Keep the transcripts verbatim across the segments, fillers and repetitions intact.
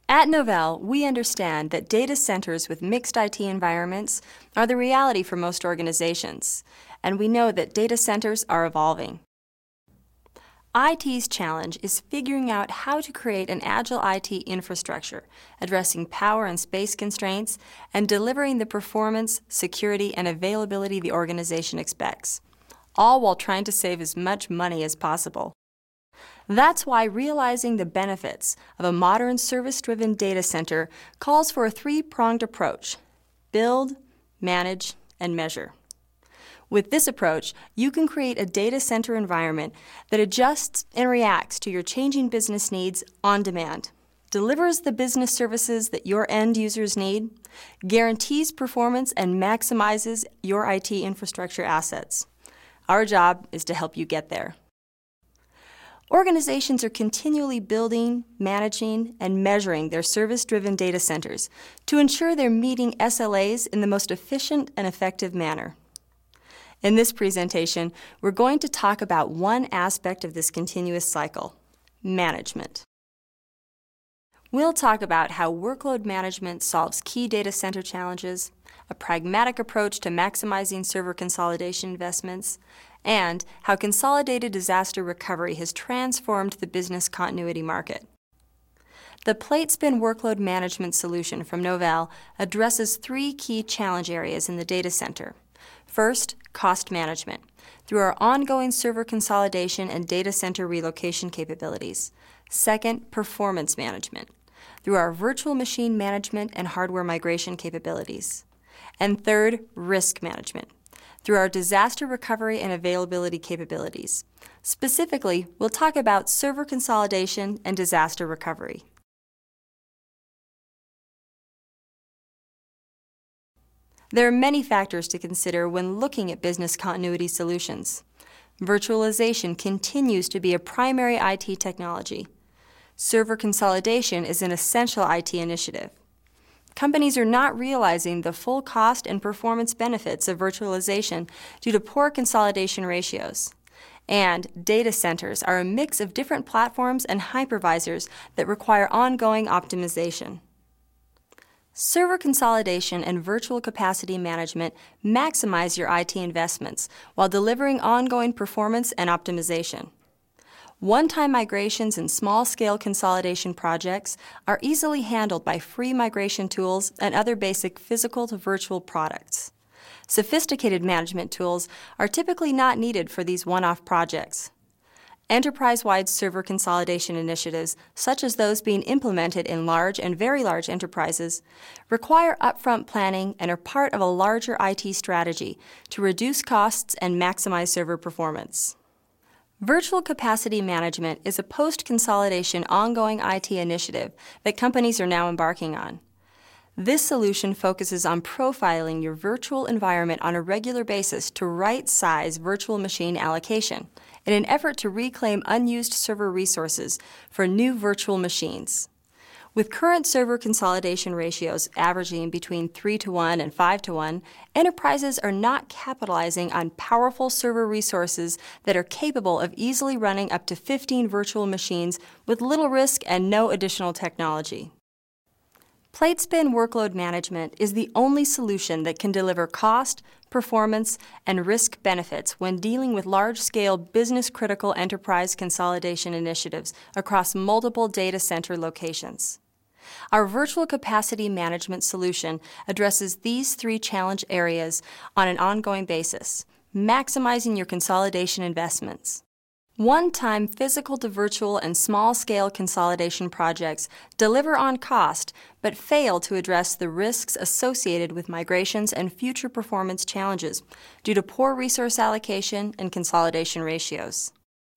At Novell, we understand that data centers with mixed I T environments are the reality for most organizations, and we know that data centers are evolving. I T's challenge is figuring out how to create an agile I T infrastructure, addressing power and space constraints, and delivering the performance, security, and availability the organization expects, all while trying to save as much money as possible. That's why realizing the benefits of a modern service-driven data center calls for a three-pronged approach: build, manage, and measure. With this approach, you can create a data center environment that adjusts and reacts to your changing business needs on demand, delivers the business services that your end users need, guarantees performance, and maximizes your I T infrastructure assets. Our job is to help you get there. Organizations are continually building, managing, and measuring their service-driven data centers to ensure they're meeting S L As in the most efficient and effective manner. In this presentation, we're going to talk about one aspect of this continuous cycle: management. We'll talk about how workload management solves key data center challenges, a pragmatic approach to maximizing server consolidation investments, and how consolidated disaster recovery has transformed the business continuity market. The PlateSpin workload management solution from Novell addresses three key challenge areas in the data center. First, cost management, through our ongoing server consolidation and data center relocation capabilities. Second, performance management, through our virtual machine management and hardware migration capabilities. And third, risk management, through our disaster recovery and availability capabilities. Specifically, we'll talk about server consolidation and disaster recovery. There are many factors to consider when looking at business continuity solutions. Virtualization continues to be a primary I T technology. Server consolidation is an essential I T initiative. Companies are not realizing the full cost and performance benefits of virtualization due to poor consolidation ratios. And data centers are a mix of different platforms and hypervisors that require ongoing optimization. Server consolidation and virtual capacity management maximize your I T investments while delivering ongoing performance and optimization. One-time migrations and small-scale consolidation projects are easily handled by free migration tools and other basic physical to virtual products. Sophisticated management tools are typically not needed for these one-off projects. Enterprise-wide server consolidation initiatives, such as those being implemented in large and very large enterprises, require upfront planning and are part of a larger I T strategy to reduce costs and maximize server performance. Virtual capacity management is a post-consolidation ongoing I T initiative that companies are now embarking on. This solution focuses on profiling your virtual environment on a regular basis to right-size virtual machine allocation in an effort to reclaim unused server resources for new virtual machines. With current server consolidation ratios averaging between three to one and five to one, enterprises are not capitalizing on powerful server resources that are capable of easily running up to fifteen virtual machines with little risk and no additional technology. PlateSpin Workload Management is the only solution that can deliver cost, performance, and risk benefits when dealing with large-scale business-critical enterprise consolidation initiatives across multiple data center locations. Our virtual capacity management solution addresses these three challenge areas on an ongoing basis, maximizing your consolidation investments. One-time physical to virtual and small-scale consolidation projects deliver on cost but fail to address the risks associated with migrations and future performance challenges due to poor resource allocation and consolidation ratios.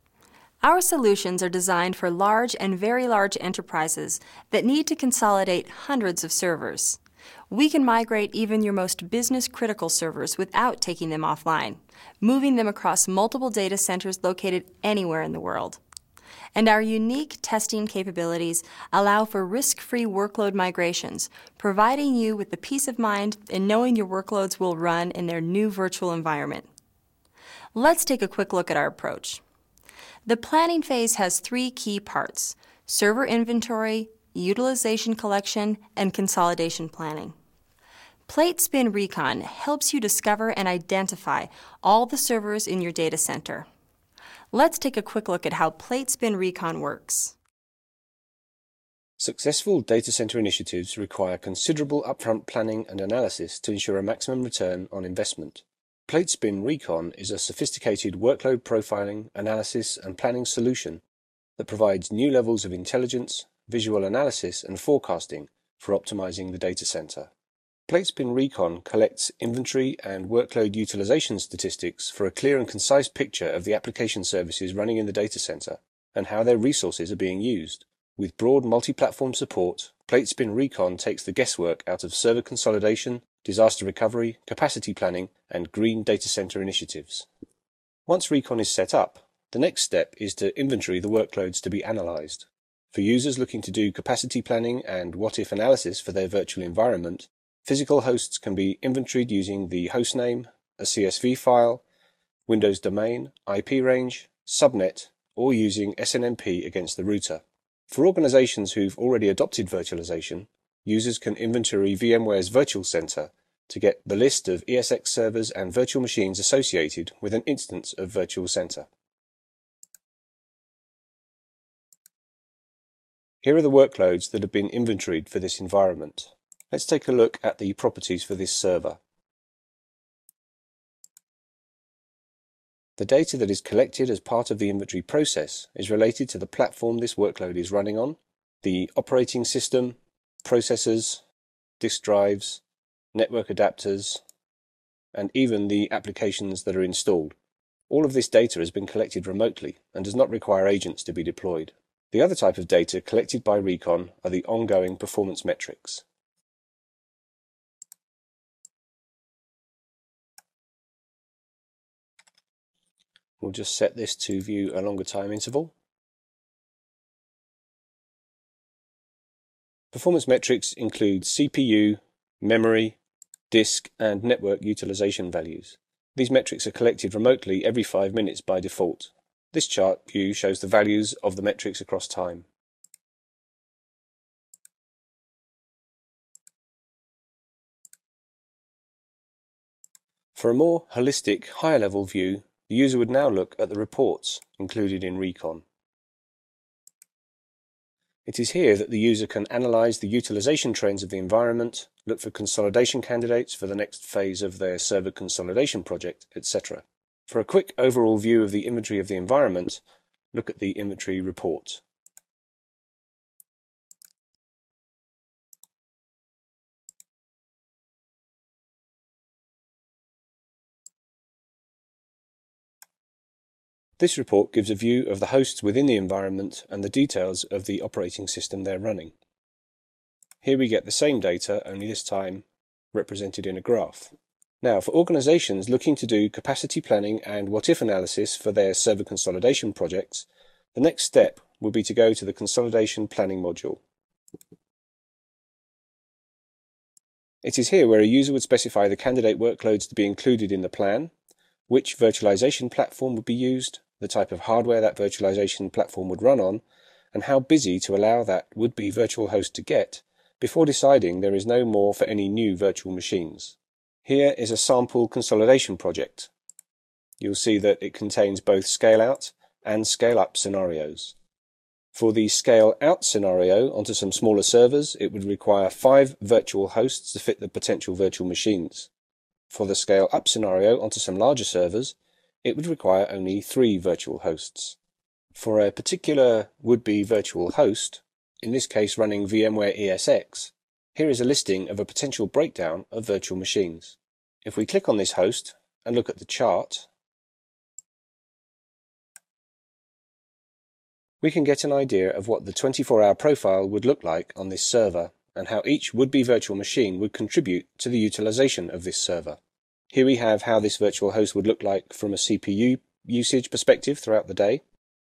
Our solutions are designed for large and very large enterprises that need to consolidate hundreds of servers. We can migrate even your most business-critical servers without taking them offline, moving them across multiple data centers located anywhere in the world. And our unique testing capabilities allow for risk-free workload migrations, providing you with the peace of mind in knowing your workloads will run in their new virtual environment. Let's take a quick look at our approach. The planning phase has three key parts: server inventory, utilization collection, and consolidation planning. PlateSpin Recon helps you discover and identify all the servers in your data center. Let's take a quick look at how PlateSpin Recon works. Successful data center initiatives require considerable upfront planning and analysis to ensure a maximum return on investment. PlateSpin Recon is a sophisticated workload profiling, analysis, and planning solution that provides new levels of intelligence, visual analysis, and forecasting for optimizing the data center. PlateSpin Recon collects inventory and workload utilization statistics for a clear and concise picture of the application services running in the data center and how their resources are being used. With broad multi-platform support, PlateSpin Recon takes the guesswork out of server consolidation, disaster recovery, capacity planning, and green data center initiatives. Once Recon is set up, the next step is to inventory the workloads to be analyzed. For users looking to do capacity planning and what-if analysis for their virtual environment, physical hosts can be inventoried using the hostname, a C S V file, Windows domain, I P range, subnet, or using S N M P against the router. For organizations who've already adopted virtualization, users can inventory VMware's Virtual Center to get the list of E S X servers and virtual machines associated with an instance of Virtual Center. Here are the workloads that have been inventoried for this environment. Let's take a look at the properties for this server. The data that is collected as part of the inventory process is related to the platform this workload is running on, the operating system, processors, disk drives, network adapters, and even the applications that are installed. All of this data has been collected remotely and does not require agents to be deployed. The other type of data collected by Recon are the ongoing performance metrics. We'll just set this to view a longer time interval. Performance metrics include C P U, memory, disk, and network utilization values. These metrics are collected remotely every five minutes by default. This chart view shows the values of the metrics across time. For a more holistic, higher-level view, the user would now look at the reports included in Recon. It is here that the user can analyze the utilization trends of the environment, look for consolidation candidates for the next phase of their server consolidation project, et cetera. For a quick overall view of the inventory of the environment, look at the inventory report. This report gives a view of the hosts within the environment and the details of the operating system they're running. Here we get the same data, only this time represented in a graph. Now, for organizations looking to do capacity planning and what-if analysis for their server consolidation projects, the next step will be to go to the Consolidation Planning module. It is here where a user would specify the candidate workloads to be included in the plan, which virtualization platform would be used, the type of hardware that virtualization platform would run on, and how busy to allow that would-be virtual host to get before deciding there is no more for any new virtual machines. Here is a sample consolidation project. You'll see that it contains both scale-out and scale-up scenarios. For the scale-out scenario onto some smaller servers, it would require five virtual hosts to fit the potential virtual machines. For the scale-up scenario onto some larger servers, it would require only three virtual hosts. For a particular would-be virtual host, in this case running VMware E S X, here is a listing of a potential breakdown of virtual machines. If we click on this host and look at the chart, we can get an idea of what the twenty-four hour profile would look like on this server and how each would-be virtual machine would contribute to the utilization of this server. Here we have how this virtual host would look like from a C P U usage perspective throughout the day.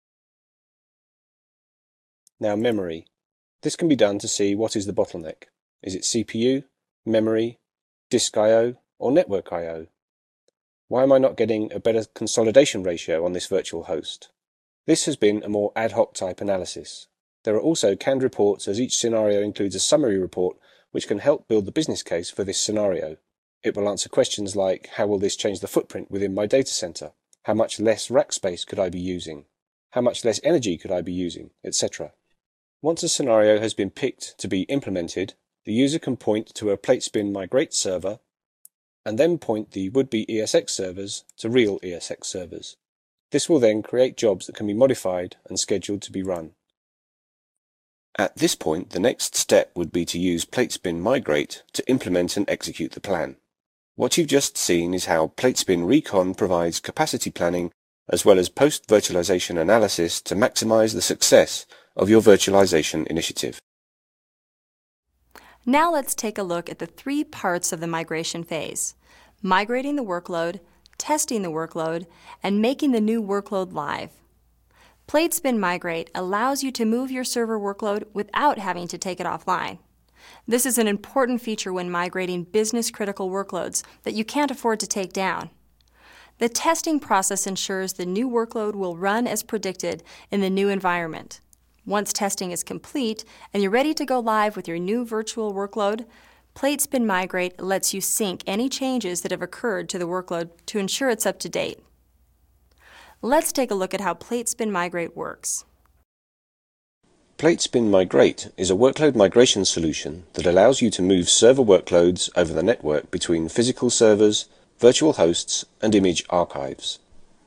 Now memory. This can be done to see what is the bottleneck. Is it C P U, memory, disk I O, or network I O? Why am I not getting a better consolidation ratio on this virtual host? This has been a more ad hoc type analysis. There are also canned reports, as each scenario includes a summary report which can help build the business case for this scenario. It will answer questions like, how will this change the footprint within my data center? How much less rack space could I be using? How much less energy could I be using, et cetera. Once a scenario has been picked to be implemented, the user can point to a Platespin Migrate server and then point the would-be E S X servers to real E S X servers. This will then create jobs that can be modified and scheduled to be run. At this point, the next step would be to use Platespin Migrate to implement and execute the plan. What you've just seen is how Platespin Recon provides capacity planning as well as post-virtualization analysis to maximize the success of your virtualization initiative. Now let's take a look at the three parts of the migration phase: migrating the workload, testing the workload, and making the new workload live. Platespin Migrate allows you to move your server workload without having to take it offline. This is an important feature when migrating business-critical workloads that you can't afford to take down. The testing process ensures the new workload will run as predicted in the new environment. Once testing is complete and you're ready to go live with your new virtual workload, Platespin Migrate lets you sync any changes that have occurred to the workload to ensure it's up to date. Let's take a look at how Platespin Migrate works. Platespin Migrate is a workload migration solution that allows you to move server workloads over the network between physical servers, virtual hosts, and image archives.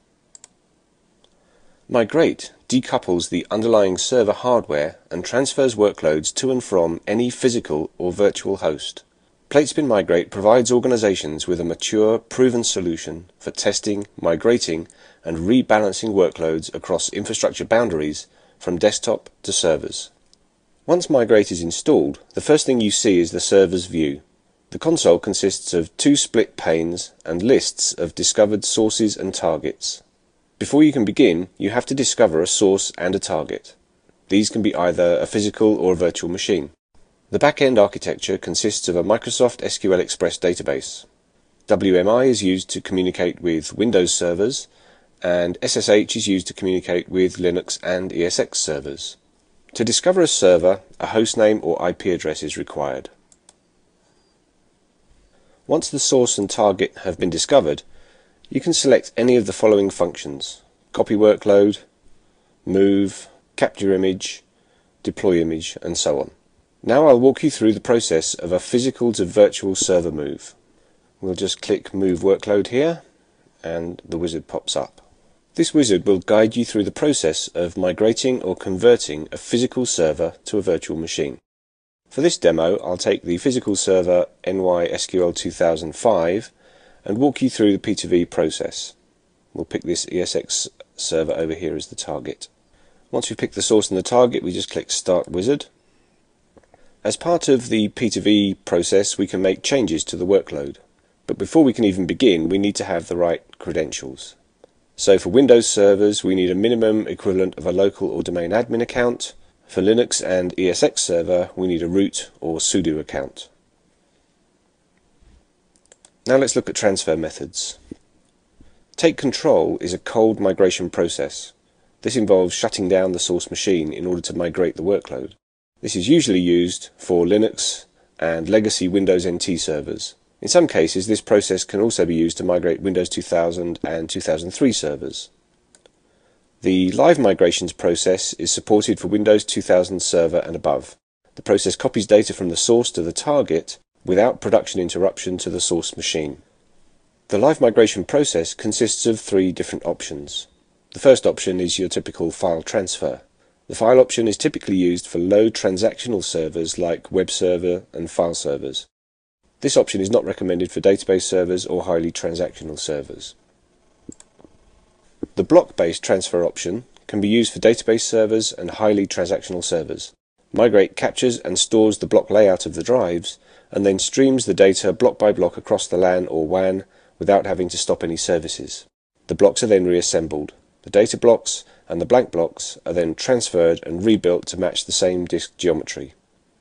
Migrate decouples the underlying server hardware and transfers workloads to and from any physical or virtual host. Platespin Migrate provides organizations with a mature, proven solution for testing, migrating, and rebalancing workloads across infrastructure boundaries from desktop to servers. Once Migrate is installed, the first thing you see is the server's view. The console consists of two split panes and lists of discovered sources and targets. Before you can begin, you have to discover a source and a target. These can be either a physical or a virtual machine. The back-end architecture consists of a Microsoft S Q L Express database. W M I is used to communicate with Windows servers, and S S H is used to communicate with Linux and E S X servers. To discover a server, a hostname or I P address is required. Once the source and target have been discovered, you can select any of the following functions: copy workload, move, capture image, deploy image, and so on. Now I'll walk you through the process of a physical to virtual server move. We'll just click Move Workload here, and the wizard pops up. This wizard will guide you through the process of migrating or converting a physical server to a virtual machine. For this demo, I'll take the physical server N Y S Q L two thousand five and walk you through the P two V process. We'll pick this E S X server over here as the target. Once we've picked the source and the target, we just click Start Wizard. As part of the P two V process, we can make changes to the workload. But before we can even begin, we need to have the right credentials. So for Windows servers, we need a minimum equivalent of a local or domain admin account. For Linux and E S X server, we need a root or sudo account. Now let's look at transfer methods. Take control is a cold migration process. This involves shutting down the source machine in order to migrate the workload. This is usually used for Linux and legacy Windows N T servers. In some cases, this process can also be used to migrate Windows two thousand and two thousand three servers. The live migrations process is supported for Windows two thousand server and above. The process copies data from the source to the target without production interruption to the source machine. The live migration process consists of three different options. The first option is your typical file transfer. The file option is typically used for low transactional servers like web server and file servers. This option is not recommended for database servers or highly transactional servers. The block-based transfer option can be used for database servers and highly transactional servers. Migrate captures and stores the block layout of the drives and then streams the data block by block across the LAN or W A N without having to stop any services. The blocks are then reassembled. The data blocks and the blank blocks are then transferred and rebuilt to match the same disk geometry.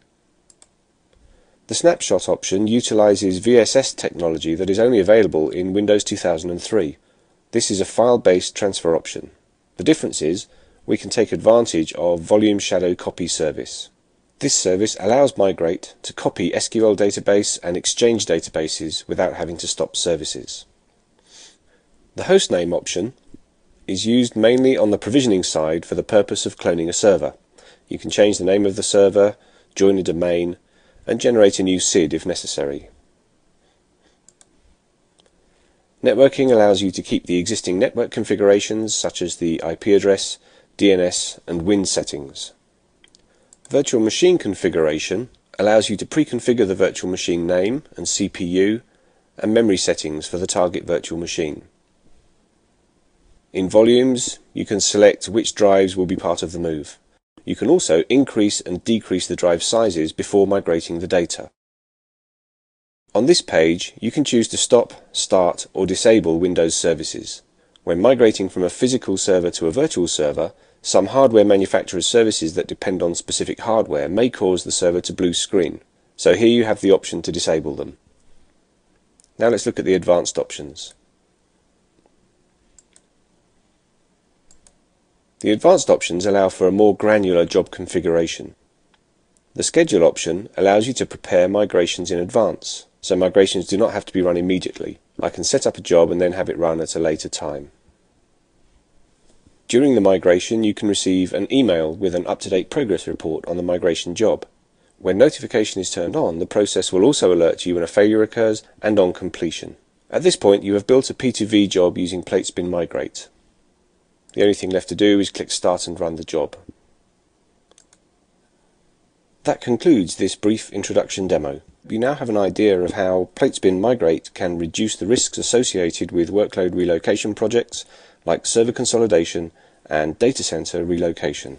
The snapshot option utilizes V S S technology that is only available in Windows two thousand three. This is a file-based transfer option. The difference is, we can take advantage of Volume Shadow Copy service. This service allows Migrate to copy S Q L database and Exchange databases without having to stop services. The hostname option is used mainly on the provisioning side for the purpose of cloning a server. You can change the name of the server, join a domain, and generate a new S I D if necessary. Networking allows you to keep the existing network configurations such as the I P address, D N S, and W I N settings. Virtual machine configuration allows you to pre-configure the virtual machine name and C P U and memory settings for the target virtual machine. In volumes, you can select which drives will be part of the move. You can also increase and decrease the drive sizes before migrating the data. On this page, you can choose to stop, start, or disable Windows services. When migrating from a physical server to a virtual server, some hardware manufacturers' services that depend on specific hardware may cause the server to blue screen, so here you have the option to disable them. Now let's look at the advanced options. The advanced options allow for a more granular job configuration. The schedule option allows you to prepare migrations in advance, so migrations do not have to be run immediately. I can set up a job and then have it run at a later time. During the migration, you can receive an email with an up-to-date progress report on the migration job. When notification is turned on, the process will also alert you when a failure occurs and on completion. At this point, you have built a P two V job using Platespin Migrate. The only thing left to do is click Start and run the job. That concludes this brief introduction demo. You now have an idea of how Platespin Migrate can reduce the risks associated with workload relocation projects like server consolidation and data center relocation.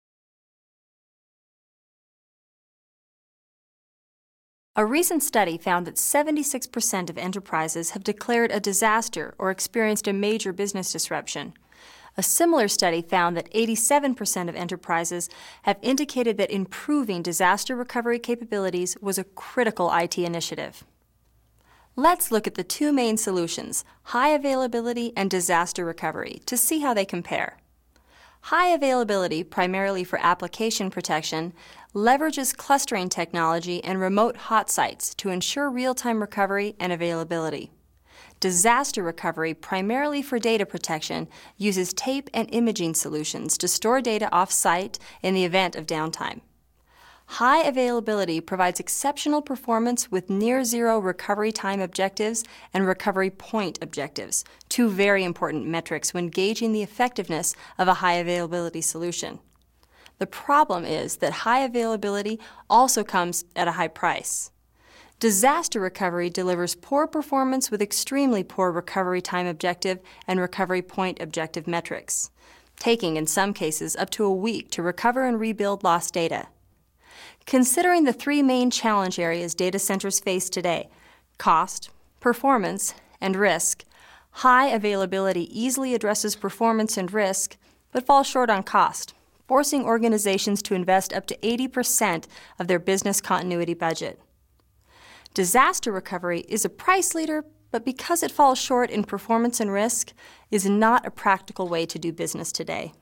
A recent study found that seventy-six percent of enterprises have declared a disaster or experienced a major business disruption. A similar study found that eighty-seven percent of enterprises have indicated that improving disaster recovery capabilities was a critical I T initiative. Let's look at the two main solutions, high availability and disaster recovery, to see how they compare. High availability, primarily for application protection, leverages clustering technology and remote hot sites to ensure real-time recovery and availability. Disaster recovery, primarily for data protection, uses tape and imaging solutions to store data off-site in the event of downtime. High availability provides exceptional performance with near-zero recovery time objectives and recovery point objectives, two very important metrics when gauging the effectiveness of a high availability solution. The problem is that high availability also comes at a high price. Disaster recovery delivers poor performance with extremely poor recovery time objective and recovery point objective metrics, taking in some cases up to a week to recover and rebuild lost data. Considering the three main challenge areas data centers face today, cost, performance, and risk, high availability easily addresses performance and risk, but falls short on cost, forcing organizations to invest up to eighty percent of their business continuity budget. Disaster recovery is a price leader, but because it falls short in performance and risk, is not a practical way to do business today.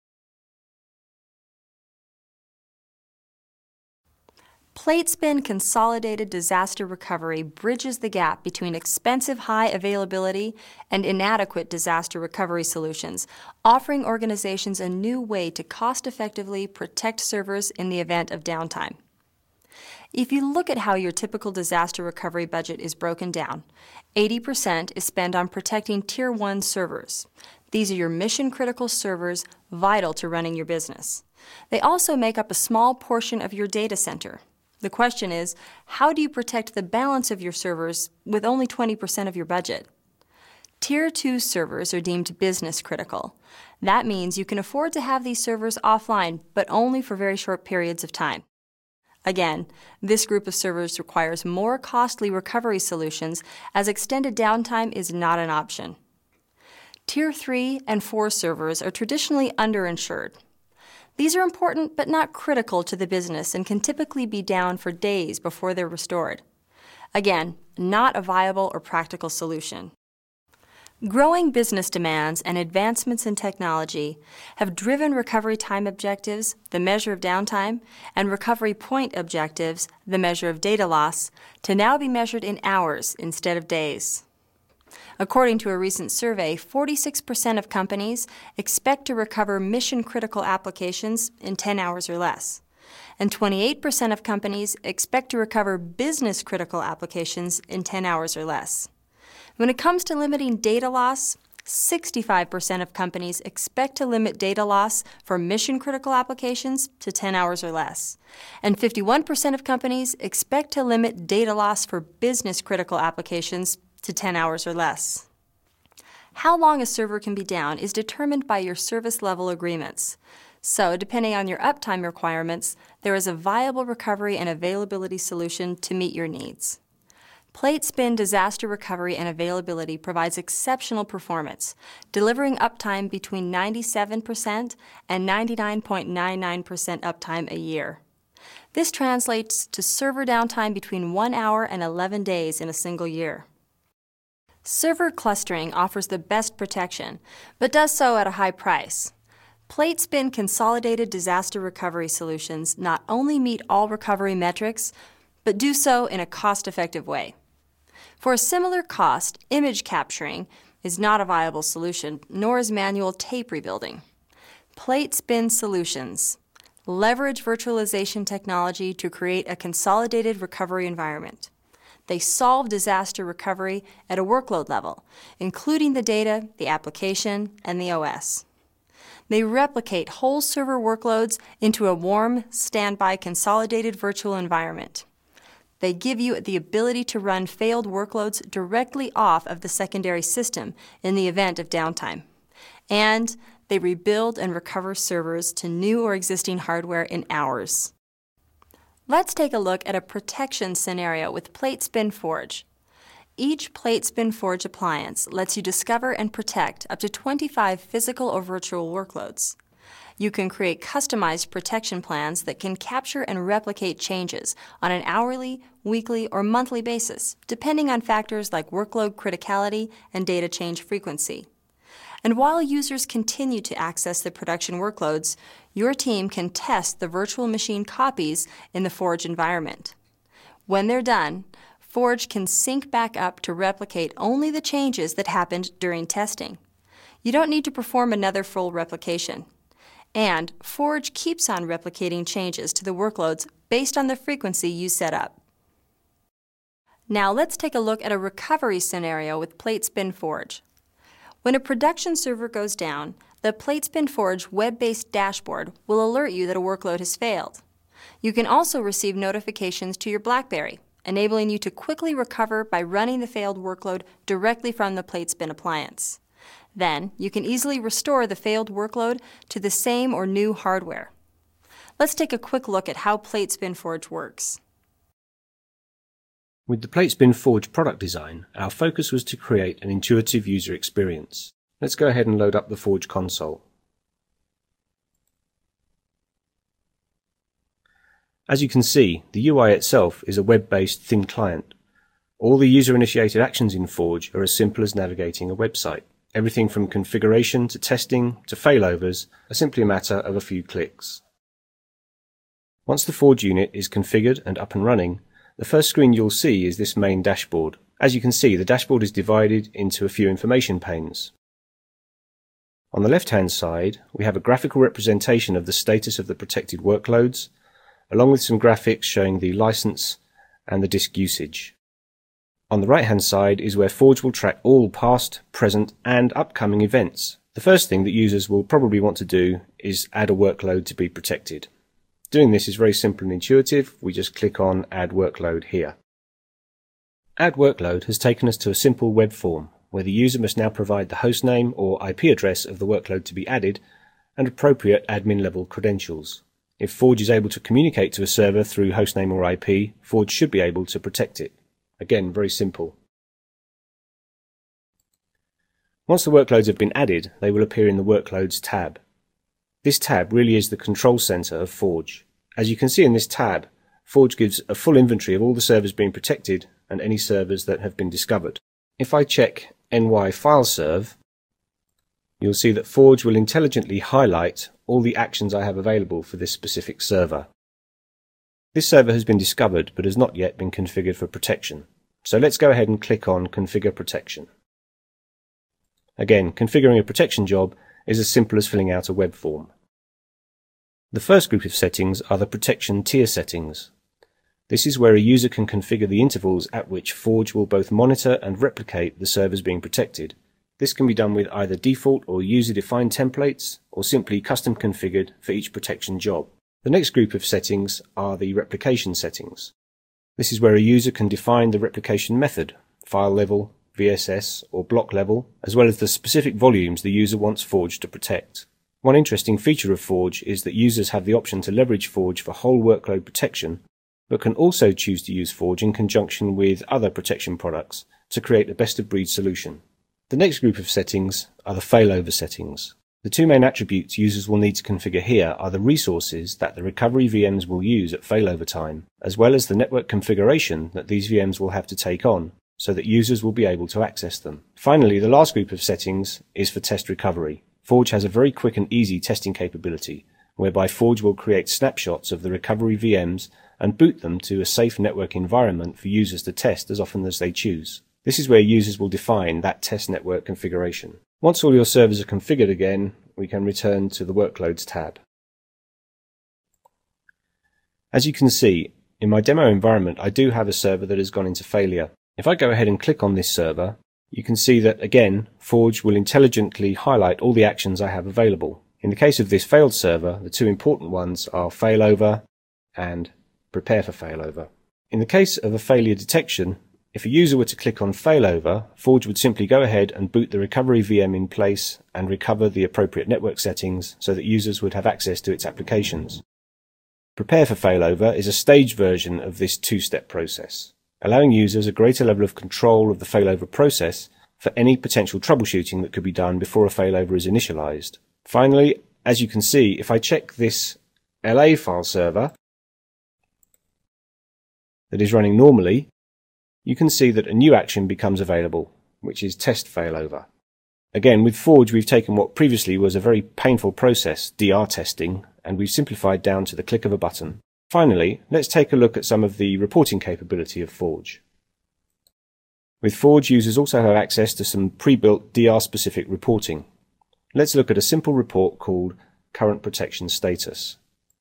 Platespin Consolidated Disaster Recovery bridges the gap between expensive high availability and inadequate disaster recovery solutions, offering organizations a new way to cost-effectively protect servers in the event of downtime. If you look at how your typical disaster recovery budget is broken down, eighty percent is spent on protecting Tier one servers. These are your mission-critical servers vital to running your business. They also make up a small portion of your data center. The question is, how do you protect the balance of your servers with only twenty percent of your budget? Tier two servers are deemed business critical. That means you can afford to have these servers offline, but only for very short periods of time. Again, this group of servers requires more costly recovery solutions as extended downtime is not an option. Tier three and four servers are traditionally underinsured. These are important but not critical to the business and can typically be down for days before they're restored. Again, not a viable or practical solution. Growing business demands and advancements in technology have driven recovery time objectives, the measure of downtime, and recovery point objectives, the measure of data loss, to now be measured in hours instead of days. According to a recent survey, forty-six percent of companies expect to recover mission-critical applications in ten hours or less, and twenty-eight percent of companies expect to recover business-critical applications in ten hours or less. When it comes to limiting data loss, sixty-five percent of companies expect to limit data loss for mission-critical applications to ten hours or less, and fifty-one percent of companies expect to limit data loss for business-critical applications to ten hours or less. How long a server can be down is determined by your service level agreements. So, depending on your uptime requirements, there is a viable recovery and availability solution to meet your needs. PlateSpin Disaster Recovery and Availability provides exceptional performance, delivering uptime between ninety-seven percent and ninety-nine point nine nine percent uptime a year. This translates to server downtime between one hour and eleven days in a single year. Server clustering offers the best protection, but does so at a high price. PlateSpin Consolidated Disaster Recovery Solutions not only meet all recovery metrics, but do so in a cost-effective way. For a similar cost, image capturing is not a viable solution, nor is manual tape rebuilding. PlateSpin Solutions leverage virtualization technology to create a consolidated recovery environment. They solve disaster recovery at a workload level, including the data, the application, and the O S. They replicate whole server workloads into a warm, standby, consolidated virtual environment. They give you the ability to run failed workloads directly off of the secondary system in the event of downtime. And they rebuild and recover servers to new or existing hardware in hours. Let's take a look at a protection scenario with PlateSpin Forge. Each PlateSpin Forge appliance lets you discover and protect up to twenty-five physical or virtual workloads. You can create customized protection plans that can capture and replicate changes on an hourly, weekly, or monthly basis, depending on factors like workload criticality and data change frequency. And while users continue to access the production workloads, your team can test the virtual machine copies in the Forge environment. When they're done, Forge can sync back up to replicate only the changes that happened during testing. You don't need to perform another full replication. And Forge keeps on replicating changes to the workloads based on the frequency you set up. Now let's take a look at a recovery scenario with PlateSpin Forge. When a production server goes down, the PlateSpin Forge web-based dashboard will alert you that a workload has failed. You can also receive notifications to your BlackBerry, enabling you to quickly recover by running the failed workload directly from the PlateSpin appliance. Then, you can easily restore the failed workload to the same or new hardware. Let's take a quick look at how PlateSpin Forge works. With the PlateSpin Forge product design, our focus was to create an intuitive user experience. Let's go ahead and load up the Forge console. As you can see, the U I itself is a web-based thin client. All the user-initiated actions in Forge are as simple as navigating a website. Everything from configuration to testing to failovers are simply a matter of a few clicks. Once the Forge unit is configured and up and running, the first screen you'll see is this main dashboard. As you can see, the dashboard is divided into a few information panes. On the left-hand side, we have a graphical representation of the status of the protected workloads, along with some graphics showing the license and the disk usage. On the right-hand side is where Forge will track all past, present, and upcoming events. The first thing that users will probably want to do is add a workload to be protected. Doing this is very simple and intuitive. We just click on Add Workload here. Add Workload has taken us to a simple web form where the user must now provide the hostname or I P address of the workload to be added and appropriate admin level credentials. If Forge is able to communicate to a server through hostname or I P, Forge should be able to protect it. Again, very simple. Once the workloads have been added, they will appear in the Workloads tab. This tab really is the control center of Forge. As you can see in this tab, Forge gives a full inventory of all the servers being protected and any servers that have been discovered. If I check nyfileserve, you'll see that Forge will intelligently highlight all the actions I have available for this specific server. This server has been discovered but has not yet been configured for protection. So let's go ahead and click on Configure Protection. Again, configuring a protection job is as simple as filling out a web form. The first group of settings are the protection tier settings. This is where a user can configure the intervals at which Forge will both monitor and replicate the servers being protected. This can be done with either default or user-defined templates, or simply custom configured for each protection job. The next group of settings are the replication settings. This is where a user can define the replication method, file level, V S S, or block level, as well as the specific volumes the user wants Forge to protect. One interesting feature of Forge is that users have the option to leverage Forge for whole workload protection, but can also choose to use Forge in conjunction with other protection products to create a best-of-breed solution. The next group of settings are the failover settings. The two main attributes users will need to configure here are the resources that the recovery V Ms will use at failover time, as well as the network configuration that these V Ms will have to take on, so that users will be able to access them. Finally, the last group of settings is for test recovery. Forge has a very quick and easy testing capability, whereby Forge will create snapshots of the recovery V Ms and boot them to a safe network environment for users to test as often as they choose. This is where users will define that test network configuration. Once all your servers are configured again, we can return to the Workloads tab. As you can see, in my demo environment, I do have a server that has gone into failure. If I go ahead and click on this server, you can see that, again, Forge will intelligently highlight all the actions I have available. In the case of this failed server, the two important ones are failover and prepare for failover. In the case of a failure detection, if a user were to click on failover, Forge would simply go ahead and boot the recovery V M in place and recover the appropriate network settings so that users would have access to its applications. Prepare for failover is a staged version of this two-step process, allowing users a greater level of control of the failover process for any potential troubleshooting that could be done before a failover is initialized. Finally, as you can see, if I check this L A file server that is running normally, you can see that a new action becomes available, which is test failover. Again, with Forge, we've taken what previously was a very painful process, D R testing, and we've simplified down to the click of a button. Finally, let's take a look at some of the reporting capability of Forge. With Forge, users also have access to some pre-built D R-specific reporting. Let's look at a simple report called Current Protection Status.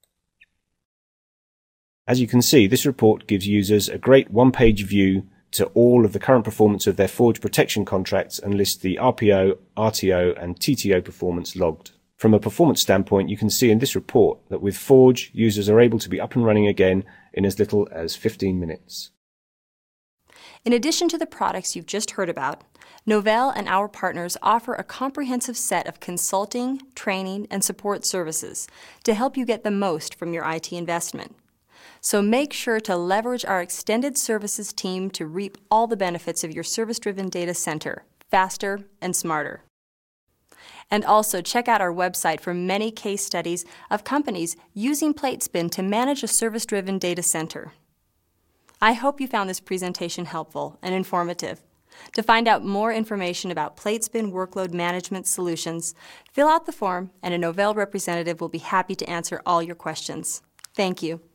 As you can see, this report gives users a great one-page view to all of the current performance of their Forge protection contracts and lists the R P O, R T O, and T T O performance logged. From a performance standpoint, you can see in this report that with Forge, users are able to be up and running again in as little as fifteen minutes. In addition to the products you've just heard about, Novell and our partners offer a comprehensive set of consulting, training, and support services to help you get the most from your I T investment. So make sure to leverage our extended services team to reap all the benefits of your service-driven data center, faster and smarter. And also check out our website for many case studies of companies using Platespin to manage a service-driven data center. I hope you found this presentation helpful and informative. To find out more information about Platespin workload management solutions, fill out the form and a Novell representative will be happy to answer all your questions. Thank you.